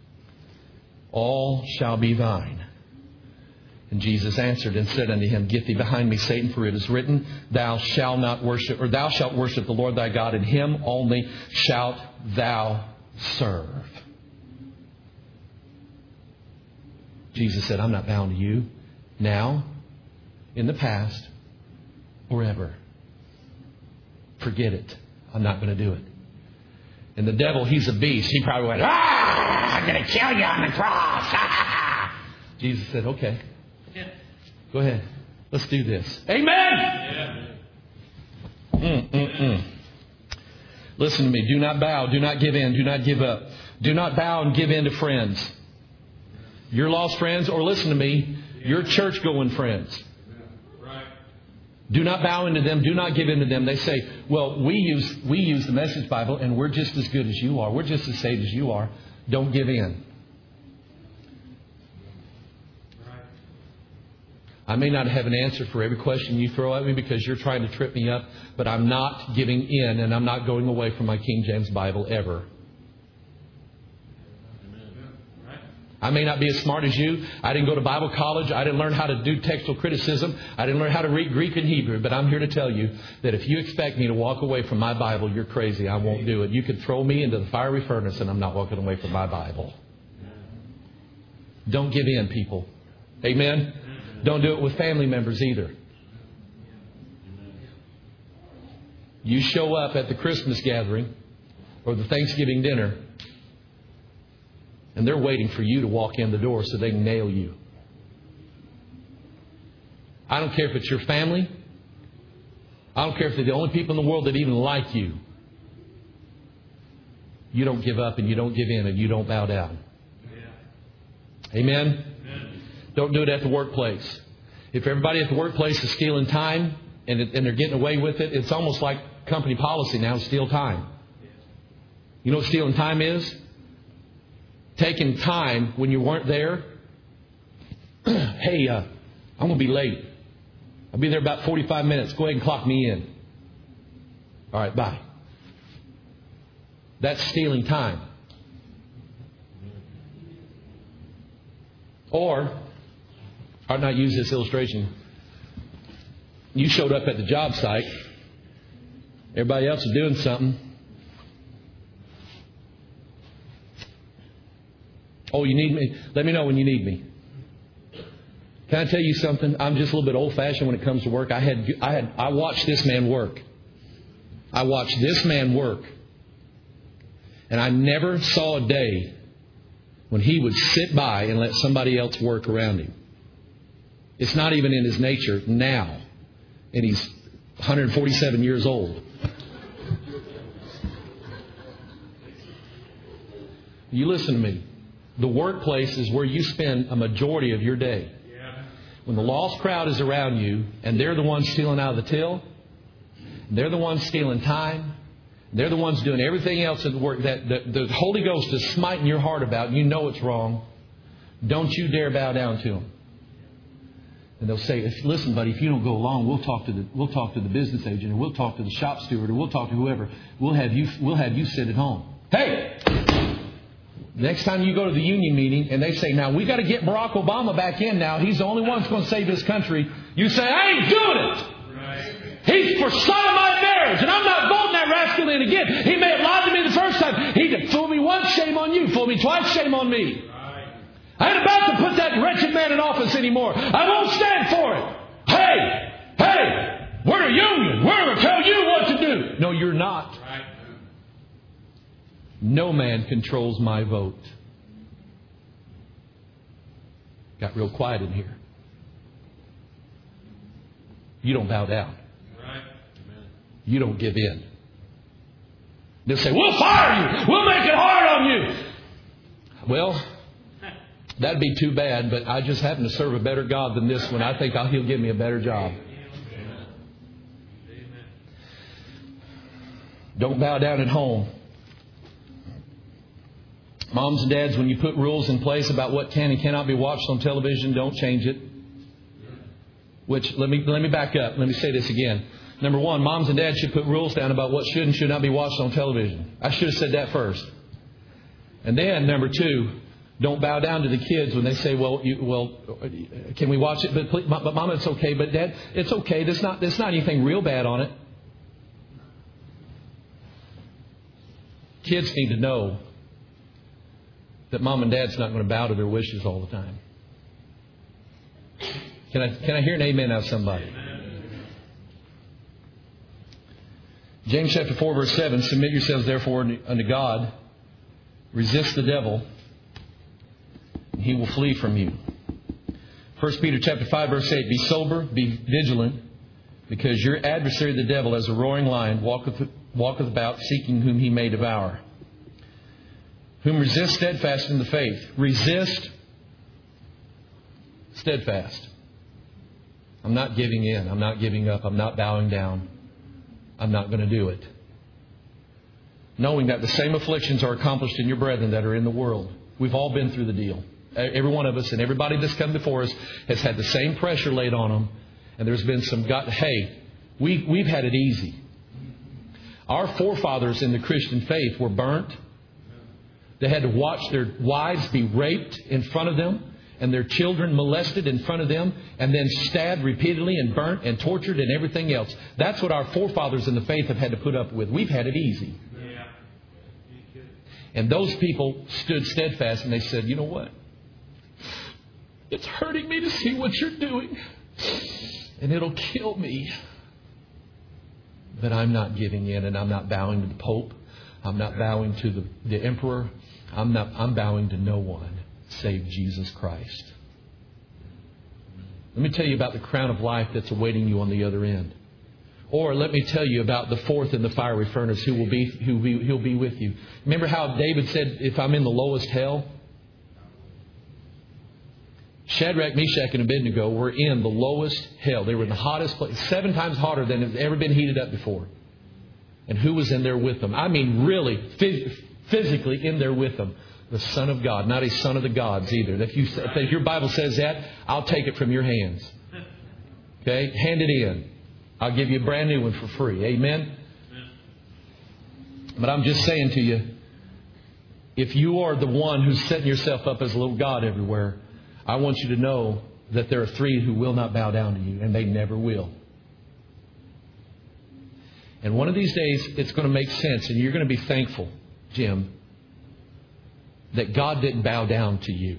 all shall be thine. And Jesus answered and said unto him, get thee behind me, Satan, for it is written, thou shalt worship the Lord thy God, and him only shalt thou serve. Jesus said, I'm not bound to you now, in the past, or ever. Forget it. I'm not going to do it. And the devil, he's a beast. He probably went, I'm going to kill you on the cross. Jesus said, okay. Go ahead. Let's do this. Amen. Listen to me. Do not bow. Do not give in. Do not give up. Do not bow and give in to friends. Your lost friends, or listen to me, your church-going friends. Do not bow into them. Do not give in to them. They say, well, we use the Message Bible and we're just as good as you are. We're just as saved as you are. Don't give in. I may not have an answer for every question you throw at me because you're trying to trip me up, but I'm not giving in and I'm not going away from my King James Bible ever. I may not be as smart as you. I didn't go to Bible college. I didn't learn how to do textual criticism. I didn't learn how to read Greek and Hebrew. But I'm here to tell you that if you expect me to walk away from my Bible, you're crazy. I won't do it. You could throw me into the fiery furnace and I'm not walking away from my Bible. Don't give in, people. Amen? Don't do it with family members either. You show up at the Christmas gathering or the Thanksgiving dinner and they're waiting for you to walk in the door so they can nail you. I don't care if it's your family. I don't care if they're the only people in the world that even like you. You don't give up and you don't give in and you don't bow down. Amen? Don't do it at the workplace. If everybody at the workplace is stealing time and they're getting away with it, it's almost like company policy now to steal time. You know what stealing time is? Taking time when you weren't there. Hey, I'm going to be late. I'll be there about 45 minutes. Go ahead and clock me in. All right, bye. That's stealing time. Or, I'll not use this illustration. You showed up at the job site. Everybody else is doing something. Oh, you need me? Let me know when you need me. Can I tell you something? I'm just a little bit old-fashioned when it comes to work. I watched this man work. I watched this man work. And I never saw a day when he would sit by and let somebody else work around him. It's not even in his nature now. And he's 147 years old. You listen to me. The workplace is where you spend a majority of your day. When the lost crowd is around you and they're the ones stealing out of the till, they're the ones stealing time, they're the ones doing everything else at the work that the Holy Ghost is smiting your heart about, and you know it's wrong, don't you dare bow down to them. And they'll say, listen, buddy, if you don't go along, we'll talk to the business agent, or we'll talk to the shop steward, or we'll talk to whoever. We'll have you sit at home. Hey! Next time you go to the union meeting and they say, now we got to get Barack Obama back in now. He's the only one that's going to save this country. You say, I ain't doing it. Right. He's for sodomite marriage. And I'm not voting that rascal in again. He may have lied to me the first time. He fooled me once, shame on you. Fooled me twice, shame on me. I ain't about to put that wretched man in office anymore. I won't stand for it. Hey, we're a union. We're going to tell you what to do. No, you're not. No man controls my vote. Got real quiet in here. You don't bow down. You don't give in. They'll say, we'll fire you. We'll make it hard on you. Well, that'd be too bad, but I just happen to serve a better God than this one. I think He'll give me a better job. Don't bow down at home. Moms and dads, when you put rules in place about what can and cannot be watched on television, don't change it. Which, let me back up. Let me say this again. Number one, moms and dads should put rules down about what should and should not be watched on television. I should have said that first. And then, number two, don't bow down to the kids when they say, well, can we watch it? But Mama, it's okay. But Dad, it's okay. There's not anything real bad on it. Kids need to know that Mom and Dad's not going to bow to their wishes all the time. Can I hear an amen out of somebody? James chapter 4 verse 7, submit yourselves therefore unto God. Resist the devil, and he will flee from you. 1 Peter chapter 5 verse 8, be sober, be vigilant, because your adversary the devil as a roaring lion walketh about seeking whom he may devour. Whom resist steadfast in the faith. Resist steadfast. I'm not giving in. I'm not giving up. I'm not bowing down. I'm not going to do it. Knowing that the same afflictions are accomplished in your brethren that are in the world. We've all been through the deal. Every one of us and everybody that's come before us has had the same pressure laid on them. And there's been some we've had it easy. Our forefathers in the Christian faith were burnt. They had to watch their wives be raped in front of them and their children molested in front of them and then stabbed repeatedly and burnt and tortured and everything else. That's what our forefathers in the faith have had to put up with. We've had it easy. And those people stood steadfast and they said, you know what? It's hurting me to see what you're doing. And it'll kill me. But I'm not giving in and I'm not bowing to the Pope. I'm not bowing to the Emperor. I'm bowing to no one save Jesus Christ. Let me tell you about the crown of life that's awaiting you on the other end. Or let me tell you about the fourth in the fiery furnace who'll be with you. Remember how David said, if I'm in the lowest hell? Shadrach, Meshach, and Abednego were in the lowest hell. They were in the hottest place, 7 times hotter than it had ever been heated up before. And who was in there with them? I mean, really, physically in there with them. The Son of God, not a son of the gods either. If your Bible says that, I'll take it from your hands. Okay? Hand it in. I'll give you a brand new one for free. Amen? But I'm just saying to you, if you are the one who's setting yourself up as a little God everywhere, I want you to know that there are 3 who will not bow down to you, and they never will. And one of these days, it's going to make sense, and you're going to be thankful, Jim, that God didn't bow down to you.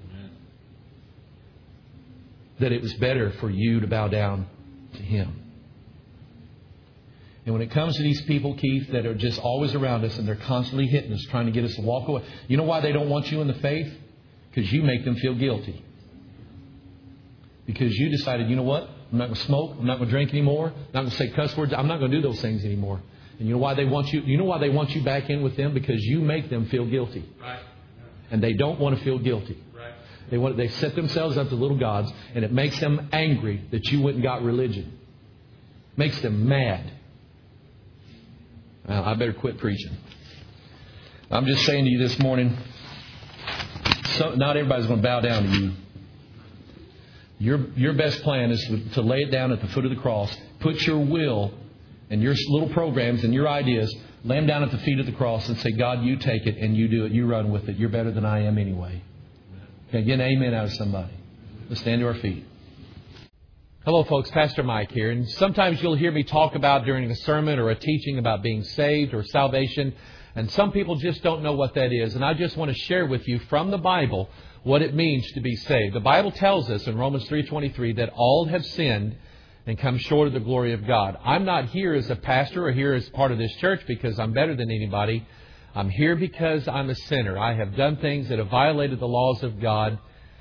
That it was better for you to bow down to Him. And when it comes to these people, Keith, that are just always around us and they're constantly hitting us, trying to get us to walk away. You know why they don't want you in the faith? Because you make them feel guilty. Because you decided, you know what? I'm not going to smoke. I'm not going to drink anymore. I'm not going to say cuss words. I'm not going to do those things anymore. And you know why they want you? You know why they want you back in with them? Because you make them feel guilty. Right. And they don't want to feel guilty. Right. They set themselves up to little gods, and it makes them angry that you went and got religion. Makes them mad. Well, I better quit preaching. I'm just saying to you this morning, not everybody's going to bow down to you. Your best plan is to lay it down at the foot of the cross. Put your will and your little programs and your ideas, lay them down at the feet of the cross and say, God, you take it and you do it. You run with it. You're better than I am anyway. Can I get an amen out of somebody? Let's stand to our feet. Hello, folks. Pastor Mike here. And sometimes you'll hear me talk about during a sermon or a teaching about being saved or salvation. And some people just don't know what that is. And I just want to share with you from the Bible what it means to be saved. The Bible tells us in Romans 3:23 that all have sinned and come short of the glory of God. I'm not here as a pastor or here as part of this church because I'm better than anybody. I'm here because I'm a sinner. I have done things that have violated the laws of God.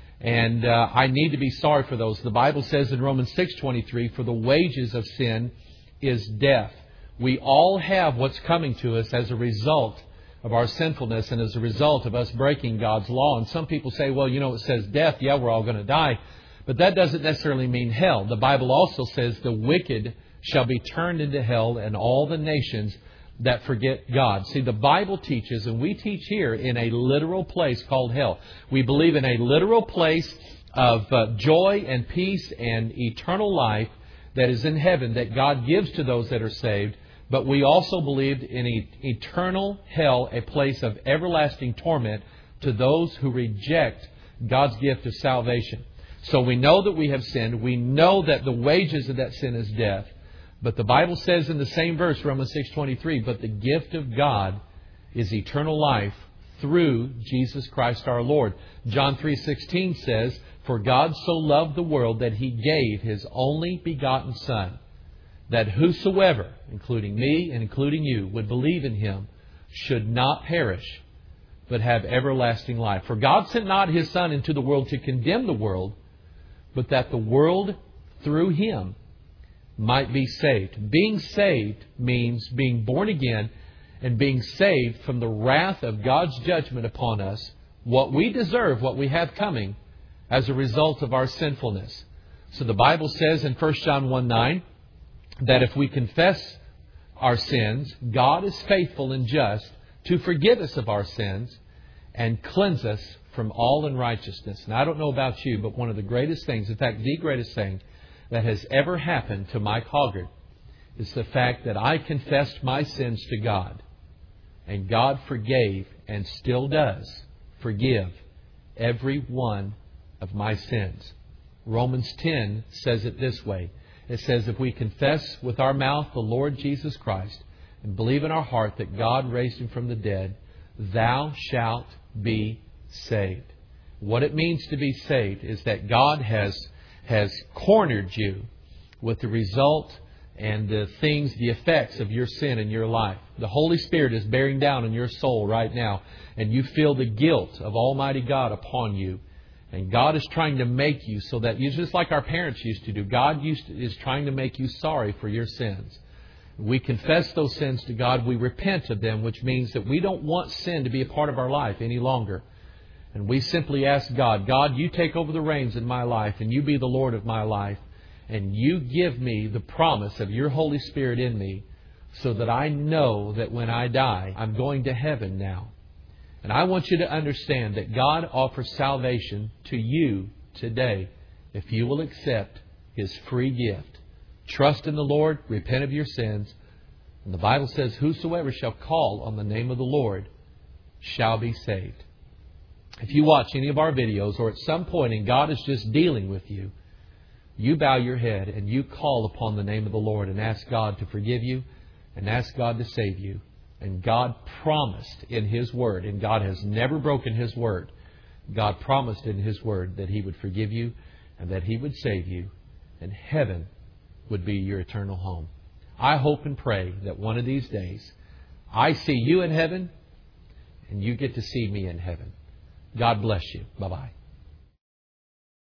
And I need to be sorry for those. The Bible says in Romans 6:23, for the wages of sin is death. We all have what's coming to us as a result of our sinfulness and as a result of us breaking God's law. And some people say, well, it says death. Yeah, we're all going to die. But that doesn't necessarily mean hell. The Bible also says the wicked shall be turned into hell and all the nations that forget God. See, the Bible teaches, and we teach here, in a literal place called hell. We believe in a literal place of joy and peace and eternal life that is in heaven that God gives to those that are saved. But we also believed in eternal hell, a place of everlasting torment to those who reject God's gift of salvation. So we know that we have sinned. We know that the wages of that sin is death. But the Bible says in the same verse, Romans 6:23, but the gift of God is eternal life through Jesus Christ our Lord. John 3:16 says, for God so loved the world that He gave His only begotten Son, that whosoever, including me and including you, would believe in Him should not perish, but have everlasting life. For God sent not His Son into the world to condemn the world, but that the world through Him might be saved. Being saved means being born again and being saved from the wrath of God's judgment upon us, what we deserve, what we have coming as a result of our sinfulness. So the Bible says in 1 John 1:9 that if we confess our sins, God is faithful and just to forgive us of our sins and cleanse us from all unrighteousness. And I don't know about you, but one of the greatest things, in fact, the greatest thing that has ever happened to Mike Hoggard is the fact that I confessed my sins to God. And God forgave and still does forgive every one of my sins. Romans 10 says it this way. It says, if we confess with our mouth the Lord Jesus Christ and believe in our heart that God raised Him from the dead, thou shalt be saved. What it means to be saved is that God has cornered you with the result and the effects of your sin in your life. The Holy Spirit is bearing down on your soul right now, and you feel the guilt of Almighty God upon you. And God is trying to make you so that you, just like our parents used to do, is trying to make you sorry for your sins. We confess those sins to God. We repent of them, which means that we don't want sin to be a part of our life any longer. And we simply ask God, God, you take over the reins in my life and you be the Lord of my life. And you give me the promise of your Holy Spirit in me so that I know that when I die, I'm going to heaven now. And I want you to understand that God offers salvation to you today if you will accept His free gift. Trust in the Lord, repent of your sins. And the Bible says, whosoever shall call on the name of the Lord shall be saved. If you watch any of our videos or at some point and God is just dealing with you, you bow your head and you call upon the name of the Lord and ask God to forgive you and ask God to save you. And God promised in His Word, and God has never broken His Word, God promised in His Word that He would forgive you and that He would save you, and heaven would be your eternal home. I hope and pray that one of these days I see you in heaven and you get to see me in heaven. God bless you. Bye-bye.